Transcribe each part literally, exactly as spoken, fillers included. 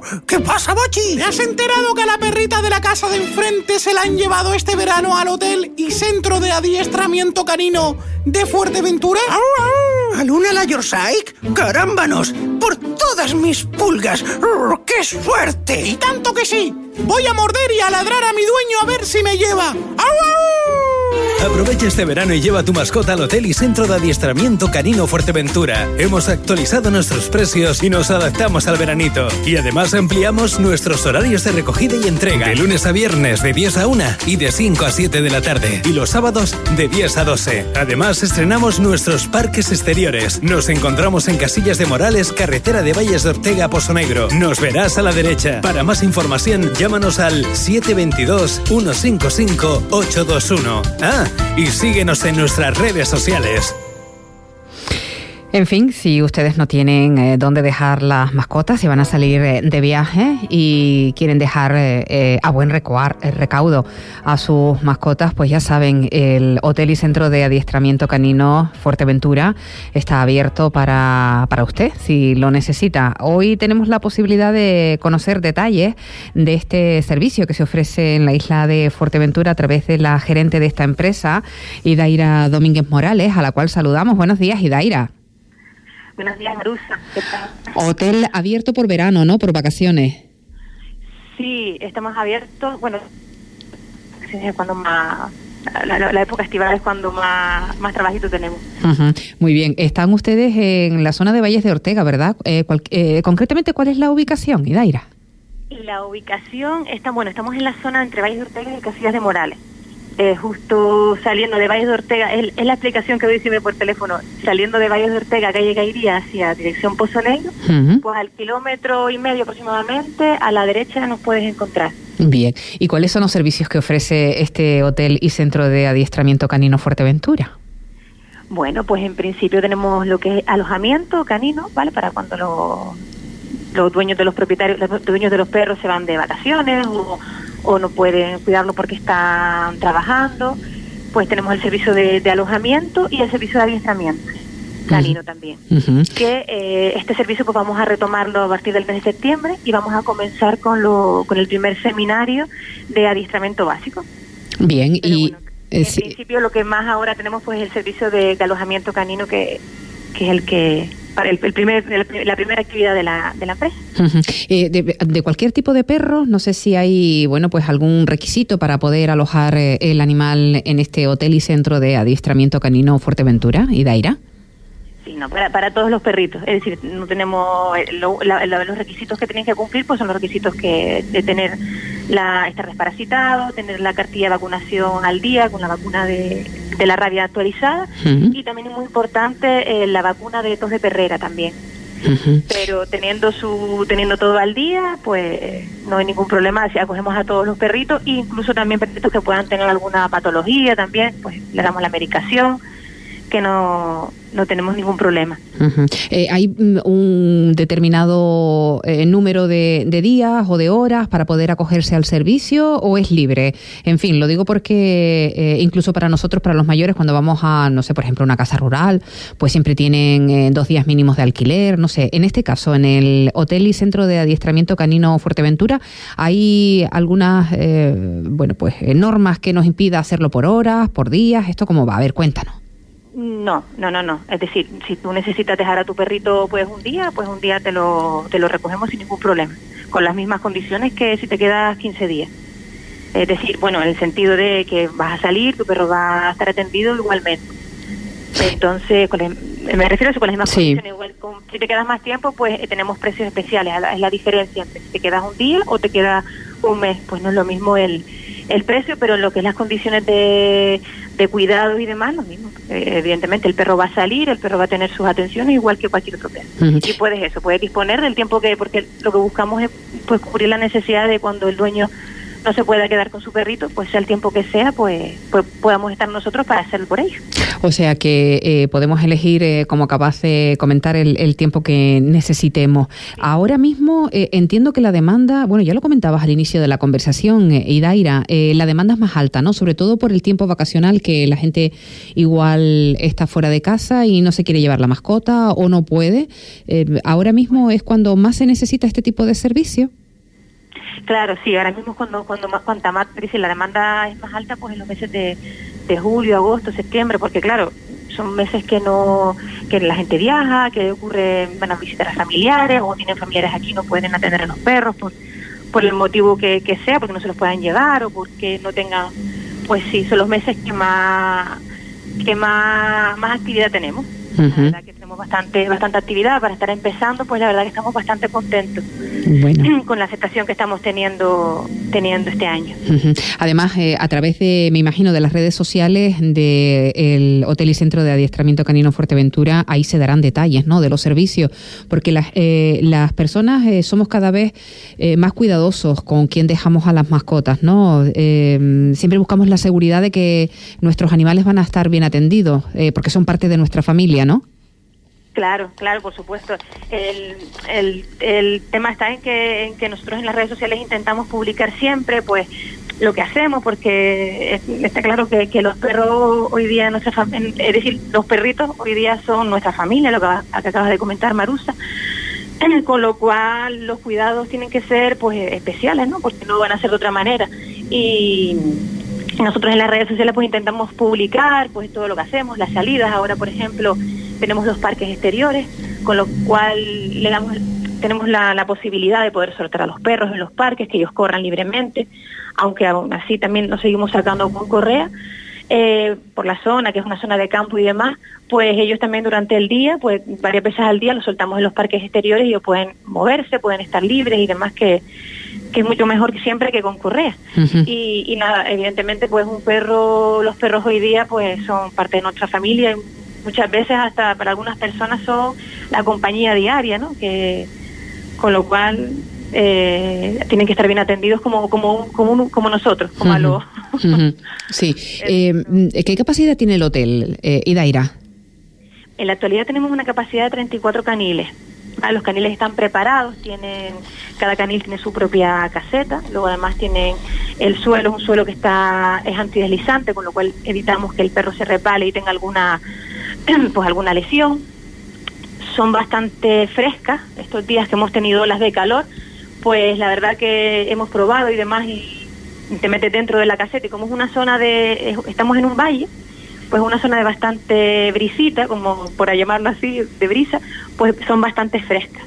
¿Qué pasa, Bochi? ¿Te has enterado que a la perrita de la casa de enfrente se la han llevado este verano al hotel y centro de adiestramiento canino de Fuerteventura? ¿A Luna la Yorkshire? ¡Carámbanos! ¡Por todas mis pulgas! ¡Qué suerte! Y tanto que sí. Voy a morder y a ladrar a mi dueño a ver si me lleva. ¡Au, au! Aprovecha este verano y lleva a tu mascota al hotel y centro de adiestramiento canino Fuerteventura. Hemos actualizado nuestros precios y nos adaptamos al veranito. Y además ampliamos nuestros horarios de recogida y entrega. De lunes a viernes de diez a una y de cinco a siete de la tarde. Y los sábados de diez a doce. Además estrenamos nuestros parques exteriores. Nos encontramos en Casillas de Morales, carretera de Valles de Ortega a Pozo Negro. Nos verás a la derecha. Para más información, llámanos al siete dos dos, uno cinco cinco, ocho dos uno. Ah, y síguenos en nuestras redes sociales. En fin, si ustedes no tienen eh, dónde dejar las mascotas, si van a salir eh, de viaje y quieren dejar eh, eh, a buen recoar, eh, recaudo a sus mascotas, pues ya saben, el Hotel y Centro de Adiestramiento Canino Fuerteventura está abierto para, para usted, si lo necesita. Hoy tenemos la posibilidad de conocer detalles de este servicio que se ofrece en la isla de Fuerteventura a través de la gerente de esta empresa, Idaira Domínguez Morales, a la cual saludamos. Buenos días, Idaira. Buenos días, Marusa. ¿Qué tal? Hotel abierto por verano, ¿no? Por vacaciones. Sí, estamos abiertos. Bueno, es cuando más... La, la, la época estival es cuando más, más trabajito tenemos. Uh-huh. Muy bien. Están ustedes en la zona de Valles de Ortega, ¿verdad? Eh, cual, eh, concretamente, ¿cuál es la ubicación, Idaira? La ubicación está, bueno, estamos en la zona entre Valles de Ortega y Casillas de Morales. Eh, justo saliendo de Valles de Ortega, es, es la explicación que doy siempre por teléfono, saliendo de Valles de Ortega, calle Gairía, hacia dirección Pozo Negro, uh-huh. Pues al kilómetro y medio aproximadamente, a la derecha nos puedes encontrar. Bien, ¿y cuáles son los servicios que ofrece este hotel y centro de adiestramiento canino Fuerteventura? Bueno, pues en principio tenemos lo que es alojamiento canino, ¿vale? Para cuando los, los dueños de los propietarios, los dueños de los perros se van de vacaciones o... o no pueden cuidarlo porque están trabajando, pues tenemos el servicio de, de alojamiento y el servicio de adiestramiento canino uh-huh. también. Uh-huh. Que eh, este servicio pues vamos a retomarlo a partir del mes de septiembre y vamos a comenzar con lo con el primer seminario de adiestramiento básico. Bien, Pero y... Bueno, en sí. principio lo que más ahora tenemos pues es el servicio de, de alojamiento canino que, que es el que... para el, el primer el, la primera actividad de la de la empresa. Uh-huh. Eh, de, de cualquier tipo de perro, no sé si hay bueno pues algún requisito para poder alojar eh, el animal en este hotel y centro de adiestramiento canino Fuerteventura, Idaira. Sí, no, para, para todos los perritos, es decir, no tenemos lo, la, la, los requisitos que tienen que cumplir, pues son los requisitos que de tener la estar desparasitado, tener la cartilla de vacunación al día con la vacuna de, de la rabia actualizada uh-huh. y también es muy importante eh, la vacuna de tos de perrera también. Uh-huh. Pero teniendo su teniendo todo al día, pues no hay ningún problema si acogemos a todos los perritos, e incluso también perritos que puedan tener alguna patología también, pues le damos la medicación, que no no tenemos ningún problema. Uh-huh. Eh, ¿Hay un determinado eh, número de, de días o de horas para poder acogerse al servicio o es libre? En fin, lo digo porque eh, incluso para nosotros, para los mayores, cuando vamos a, no sé, por ejemplo, una casa rural, pues siempre tienen eh, dos días mínimos de alquiler, no sé. En este caso, en el Hotel y Centro de Adiestramiento Canino Fuerteventura, ¿hay algunas, eh, bueno, pues eh, normas que nos impida hacerlo por horas, por días? ¿Esto cómo va? A ver, cuéntanos. No, no, no, no. Es decir, si tú necesitas dejar a tu perrito pues un día, pues un día te lo te lo recogemos sin ningún problema, con las mismas condiciones que si te quedas quince días. Es decir, bueno, en el sentido de que vas a salir, tu perro va a estar atendido igualmente. Entonces, con el, me refiero a eso, con las mismas sí. condiciones. Igual, con, si te quedas más tiempo, pues eh, tenemos precios especiales. Es la diferencia entre si te quedas un día o te quedas un mes. Pues no es lo mismo el el precio, pero en lo que es las condiciones de, de cuidado y demás, lo mismo. Eh, evidentemente el perro va a salir, el perro va a tener sus atenciones igual que cualquier otro perro. Uh-huh. Y puedes eso, puedes disponer del tiempo que, porque lo que buscamos es pues cubrir la necesidad de cuando el dueño no se pueda quedar con su perrito, pues sea el tiempo que sea, pues, pues podamos estar nosotros para hacerlo por ellos. O sea que eh, podemos elegir, eh, como acabas de comentar, el, el tiempo que necesitemos. Sí. Ahora mismo eh, entiendo que la demanda, bueno, ya lo comentabas al inicio de la conversación, eh, Idaira, eh, la demanda es más alta, ¿no? Sobre todo por el tiempo vacacional, que la gente igual está fuera de casa y no se quiere llevar la mascota o no puede. Eh, ahora mismo es cuando más se necesita este tipo de servicio. Claro, sí, ahora mismo cuando cuando más cuanta más si la demanda es más alta, pues en los meses de, de julio, agosto, septiembre, porque claro, son meses que no que la gente viaja, que ocurre, van a visitar a familiares o tienen familiares aquí, no pueden atender a los perros por, por el motivo que, que sea, porque no se los puedan llevar o porque no tengan, pues sí, son los meses que más que más más actividad tenemos. Uh-huh. La verdad que tenemos bastante bastante actividad para estar empezando, pues la verdad que estamos bastante contentos bueno. con la aceptación que estamos teniendo teniendo este año. Uh-huh. Además, eh, a través de, me imagino, de las redes sociales del Hotel y Centro de Adiestramiento Canino Fuerteventura, ahí se darán detalles, ¿no?, de los servicios, porque las eh, las personas eh, somos cada vez eh, más cuidadosos con quién dejamos a las mascotas, ¿no? Eh, siempre buscamos la seguridad de que nuestros animales van a estar bien atendidos, eh, porque son parte de nuestra familia, ¿no? Claro, claro, por supuesto. El, el, el tema está en que, en que nosotros en las redes sociales intentamos publicar siempre, pues, lo que hacemos, porque es, está claro que, que los perros hoy día, nuestra fam- es decir, los perritos hoy día son nuestra familia, lo que, va, que acabas de comentar, Marusa, con lo cual los cuidados tienen que ser, pues, especiales, ¿no? Porque no van a ser de otra manera. Y nosotros en las redes sociales, pues, intentamos publicar, pues, todo lo que hacemos, las salidas. Ahora, por ejemplo, tenemos los parques exteriores, con lo cual le damos, tenemos la, la posibilidad de poder soltar a los perros en los parques, que ellos corran libremente, aunque aún así también nos seguimos sacando con correa eh, por la zona, que es una zona de campo y demás, pues ellos también durante el día, pues varias veces al día los soltamos en los parques exteriores y ellos pueden moverse, pueden estar libres y demás, que, que es mucho mejor que siempre que con correa. Uh-huh. Y, y nada, evidentemente pues un perro, los perros hoy día pues son parte de nuestra familia y muchas veces hasta para algunas personas son la compañía diaria, ¿no? Que con lo cual eh, tienen que estar bien atendidos como como como como nosotros, como uh-huh. a los. Uh-huh. Sí. eh, ¿Qué capacidad tiene el hotel, eh, Idaira? En la actualidad tenemos una capacidad de treinta y cuatro caniles. Ah, los caniles están preparados, tienen cada canil tiene su propia caseta, luego además tienen el suelo, es un suelo que está es antideslizante, con lo cual evitamos que el perro se repale y tenga alguna pues alguna lesión. Son bastante frescas estos días que hemos tenido olas de calor, pues la verdad que hemos probado y demás y te metes dentro de la caseta y como es una zona de, estamos en un valle, pues una zona de bastante brisita, como por llamarlo así, de brisa, pues son bastante frescas.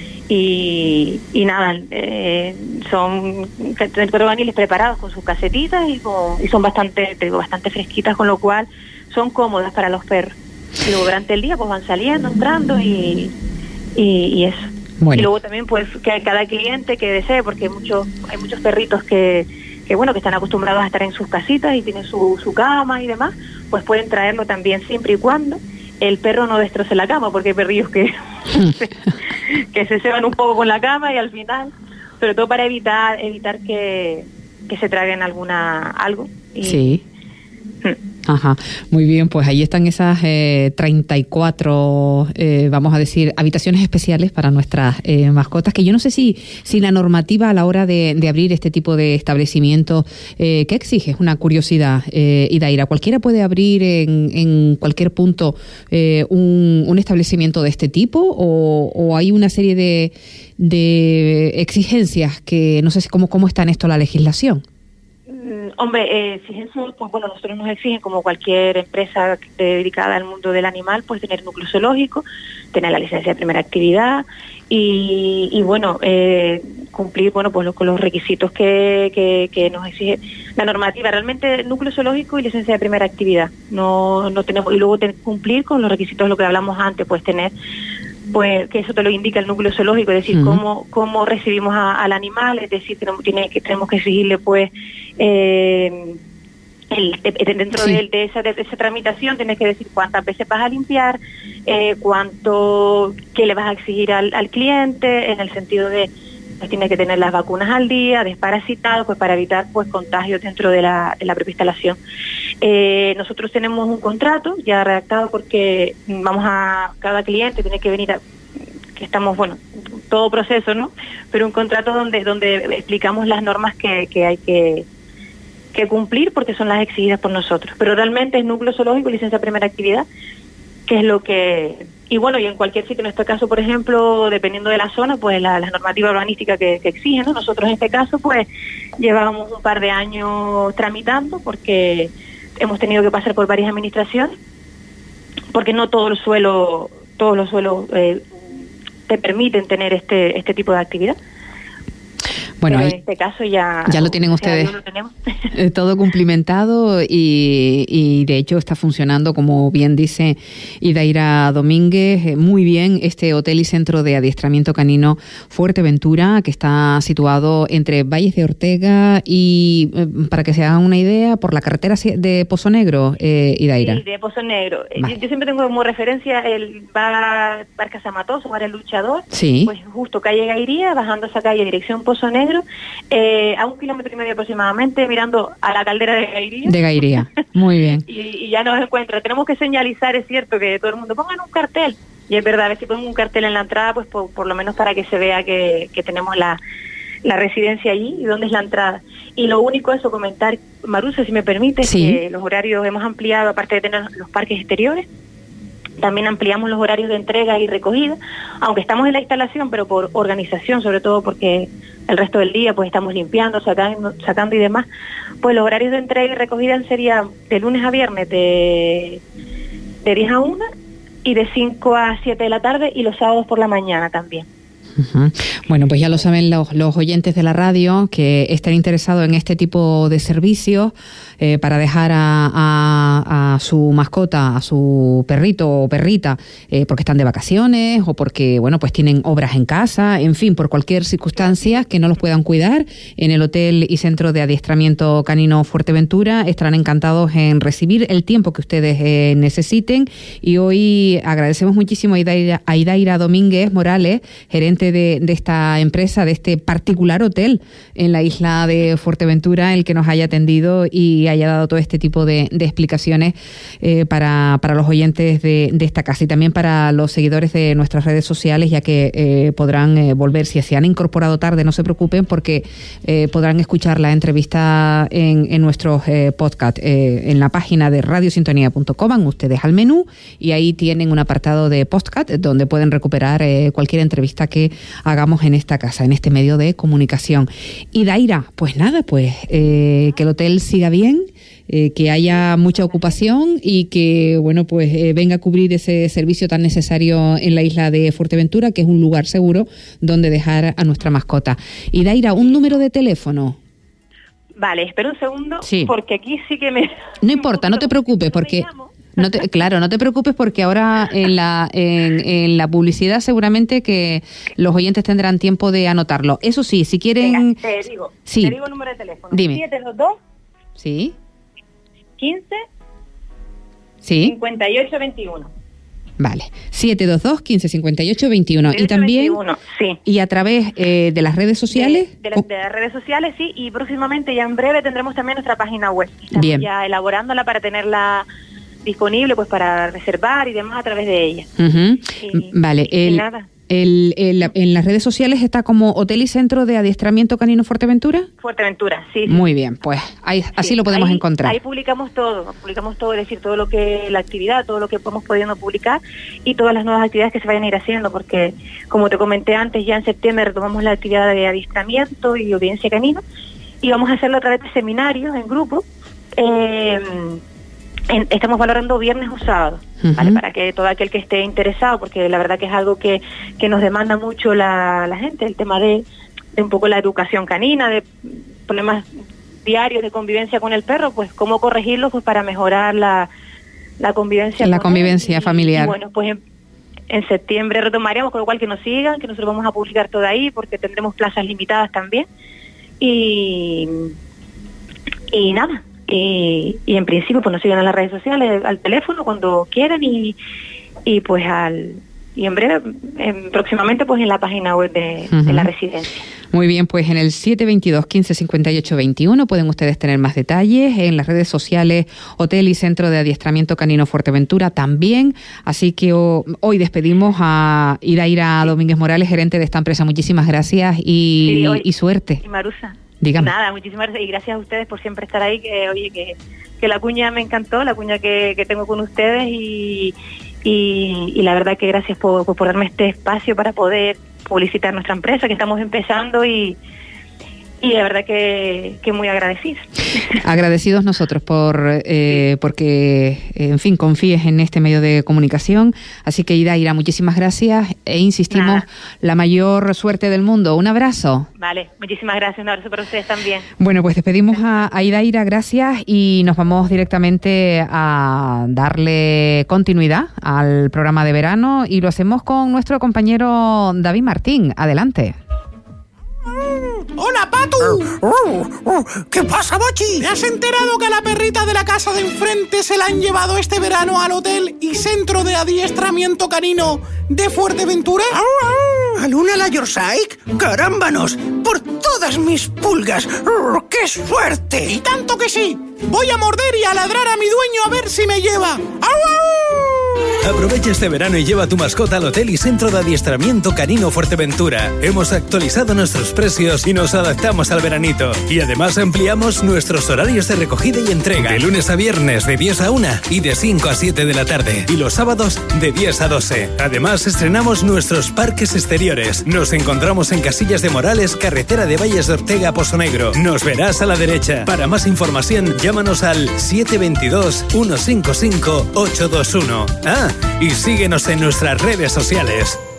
Y, y nada, eh, son cuatro caniles preparados con sus casetitas y, con, y son bastante, te digo, bastante fresquitas, con lo cual son cómodas para los perros. Y luego durante el día pues van saliendo, entrando y, y, y eso. Bueno. Y luego también pues que cada cliente que desee, porque hay muchos, hay muchos perritos que, que bueno, que están acostumbrados a estar en sus casitas y tienen su, su cama y demás, pues pueden traerlo también siempre y cuando el perro no destroce la cama, porque hay perrillos que, que se ceban un poco con la cama y al final, sobre todo para evitar evitar que, que se traguen alguna algo. Y, sí. Ajá, muy bien, pues ahí están esas eh, treinta y cuatro, eh, vamos a decir, habitaciones especiales para nuestras eh, mascotas, que yo no sé si si la normativa a la hora de, de abrir este tipo de establecimientos, eh, ¿qué exige? Es una curiosidad, eh, Idaira. ¿Cualquiera puede abrir en, en cualquier punto eh, un, un establecimiento de este tipo o, o hay una serie de, de exigencias que no sé si cómo, cómo está en esto la legislación? Hombre, eh, exigencias, pues bueno, nosotros nos exigen, como cualquier empresa dedicada al mundo del animal, pues tener núcleo zoológico, tener la licencia de primera actividad y, y bueno, eh, cumplir, bueno, pues lo, con los requisitos que, que, que nos exige la normativa. Realmente núcleo zoológico y licencia de primera actividad. No, no tenemos, y luego tener, cumplir con los requisitos de lo que hablamos antes, pues tener, pues que eso te lo indica el núcleo zoológico, es decir, uh-huh. cómo cómo recibimos a, al animal, es decir, tenemos, tiene, que, tenemos que exigirle pues eh, el, dentro sí. de, de, esa, de esa tramitación tienes que decir cuántas veces vas a limpiar, eh, cuánto, qué le vas a exigir al, al cliente, en el sentido de pues tiene que tener las vacunas al día, desparasitado, pues para evitar pues contagios dentro de la, de la propia instalación. Eh, nosotros tenemos un contrato ya redactado porque vamos a, cada cliente tiene que venir a, que estamos, bueno, todo proceso, ¿no? Pero un contrato donde donde explicamos las normas que, que hay que, que cumplir porque son las exigidas por nosotros. Pero realmente es núcleo zoológico, licencia primera actividad, que es lo que... Y bueno, y en cualquier sitio, en este caso, por ejemplo, dependiendo de la zona, pues la, la normativa urbanística que, que exigen, ¿no? Nosotros en este caso, pues, llevábamos un par de años tramitando porque hemos tenido que pasar por varias administraciones, porque no todos los suelos, todos los suelos eh, te permiten tener este este tipo de actividad. Bueno, pero ahí, en este caso ya, ya lo tienen ustedes lo tenemos. todo cumplimentado y, y de hecho está funcionando, como bien dice Idaira Domínguez, muy bien este hotel y centro de adiestramiento canino Fuerteventura, que está situado entre Valles de Ortega y, para que se hagan una idea, por la carretera de Pozo Negro, eh, Idaira. Sí, de Pozo Negro. Vale. Yo siempre tengo como referencia el bar, bar Casamatoso, bar El Luchador, Sí. pues justo calle Gairía, bajando esa calle dirección Pozo Negro, Eh, a un kilómetro y medio aproximadamente, mirando a la caldera de Gairía. De Gairía, muy bien. y, y ya nos encuentra. Tenemos que señalizar, es cierto, que todo el mundo pongan un cartel. Y es verdad, a ver si ponemos un cartel en la entrada, pues por, por lo menos para que se vea que, que tenemos la, la residencia allí y dónde es la entrada. Y lo único es comentar, Marusa, si me permite, Sí. que los horarios hemos ampliado, aparte de tener los parques exteriores, también ampliamos los horarios de entrega y recogida, aunque estamos en la instalación, pero por organización, sobre todo porque el resto del día pues estamos limpiando, sacando, sacando y demás, pues los horarios de entrega y recogida serían de lunes a viernes de, de diez a una y de cinco a siete de la tarde y los sábados por la mañana también. Uh-huh. Bueno, pues ya lo saben los, los oyentes de la radio que estén interesados en este tipo de servicios eh, para dejar a, a, a su mascota, a su perrito o perrita, eh, porque están de vacaciones o porque, bueno, pues tienen obras en casa, en fin, por cualquier circunstancia que no los puedan cuidar. En el Hotel y Centro de Adiestramiento Canino Fuerteventura estarán encantados en recibir el tiempo que ustedes eh, necesiten. Y hoy agradecemos muchísimo a Idaira, a Idaira Domínguez Morales, gerente De, de esta empresa, de este particular hotel en la isla de Fuerteventura, el que nos haya atendido y haya dado todo este tipo de, de explicaciones eh, para, para los oyentes de, de esta casa y también para los seguidores de nuestras redes sociales, ya que eh, podrán eh, volver, si se han incorporado tarde, no se preocupen porque eh, podrán escuchar la entrevista en, en nuestros eh, podcast, eh, en la página de radiosintonía punto com, van ustedes al menú y ahí tienen un apartado de podcast donde pueden recuperar eh, cualquier entrevista que hagamos en esta casa, en este medio de comunicación. Y Daira, pues nada, pues eh, que el hotel siga bien, eh, que haya mucha ocupación y que, bueno, pues eh, venga a cubrir ese servicio tan necesario en la isla de Fuerteventura, que es un lugar seguro donde dejar a nuestra mascota. Y Daira, un número de teléfono. Vale, espera un segundo, Sí. porque aquí sí que me... No importa, no te preocupes, porque... No te, claro, no te preocupes porque ahora en la en, en la publicidad seguramente que los oyentes tendrán tiempo de anotarlo. Eso sí, si quieren... Venga, te digo, Sí. te digo el número de teléfono. Dime. siete dos dos, Sí, quince, sí, cincuenta y ocho veintiuno. vale. siete dos dos, quince, cincuenta y ocho, veintiuno. Y también... veintiuno, sí. Y a través eh, de las redes sociales... De, de, las, de las redes sociales, sí, y próximamente, ya en breve, tendremos también nuestra página web. Estamos Bien. ya elaborándola para tenerla disponible, pues para reservar y demás a través de ella. Ujú. Y- Vale, y el, nada. el, el- en las redes sociales está como Hotel y Centro de Adiestramiento Canino Fuerteventura. Fuerteventura, sí. sí. Muy bien, pues ahí, así Sí, lo podemos ahí- encontrar. Ahí publicamos todo, publicamos todo, es decir, todo lo que la actividad, todo lo que podemos pudiendo publicar y todas las nuevas actividades que se vayan a ir haciendo, porque como te comenté antes, ya en septiembre retomamos la actividad de adiestramiento y obediencia canina y vamos a hacerlo a través de seminarios en grupo. Eh, en- estamos valorando viernes o sábado, ¿vale? Ujú. Para que todo aquel que esté interesado, porque la verdad que es algo que, que nos demanda mucho la, la gente, el tema de, de un poco la educación canina, de problemas diarios de convivencia con el perro, pues cómo corregirlos pues para mejorar la, la convivencia. La con él. convivencia Y- familiar. y bueno, pues en, en septiembre retomaremos, con lo cual que nos sigan, que nosotros vamos a publicar todo ahí, porque tendremos plazas limitadas también. Y, y nada, y, y en principio pues nos sigan en las redes sociales, al teléfono cuando quieran y, y pues al... Y en breve, en- próximamente, pues en la página web de, Ujú. de la residencia. Muy bien, pues en el siete veintidós, quince cincuenta y ocho veintiuno pueden ustedes tener más detalles. En las redes sociales, Hotel y Centro de Adiestramiento Canino Fuerteventura también. Así que oh, hoy despedimos a Idaira sí. Domínguez Morales, gerente de esta empresa. Muchísimas gracias y, sí, hoy, y suerte. Y Marusa. Dígame. Nada, muchísimas gracias y gracias a ustedes por siempre estar ahí. Que oye, que, que la cuña me encantó, la cuña que, que tengo con ustedes y, y, y la verdad que gracias por, por darme este espacio para poder publicitar nuestra empresa, que estamos empezando y, y la verdad que, que muy agradecidos. Agradecidos nosotros por eh, porque, en fin, confíes en este medio de comunicación. Así que, Idaira, muchísimas gracias e insistimos, Nada. la mayor suerte del mundo. Un abrazo. Vale, muchísimas gracias. Un abrazo para ustedes también. Bueno, pues despedimos a, a Idaira, gracias, y nos vamos directamente a darle continuidad al programa de verano y lo hacemos con nuestro compañero David Martín. Adelante. ¡Hola, Patu! Oh, oh, ¿qué pasa, Bochi? ¿Te has enterado que a la perrita de la casa de enfrente se la han llevado este verano al Hotel y Centro de Adiestramiento Canino de Fuerteventura? Oh, oh, ¿A Luna la Yorkshire? ¡Carámbanos! ¡Por todas mis pulgas! Oh, ¡qué suerte! Y tanto que sí. Voy a morder y a ladrar a mi dueño a ver si me lleva. ¡Au, au! Aprovecha este verano y lleva tu mascota al Hotel y Centro de Adiestramiento Canino Fuerteventura. Hemos actualizado nuestros precios y nos adaptamos al veranito. Y además ampliamos nuestros horarios de recogida y entrega. De lunes a viernes de diez a una y de cinco a siete de la tarde. Y los sábados de diez a doce. Además estrenamos nuestros parques exteriores. Nos encontramos en Casillas de Morales, carretera de Valles de Ortega a Pozo Negro. Nos verás a la derecha. Para más información, llámanos al siete veintidós, ciento cincuenta y cinco, ochocientos veintiuno. Ah, y síguenos en nuestras redes sociales.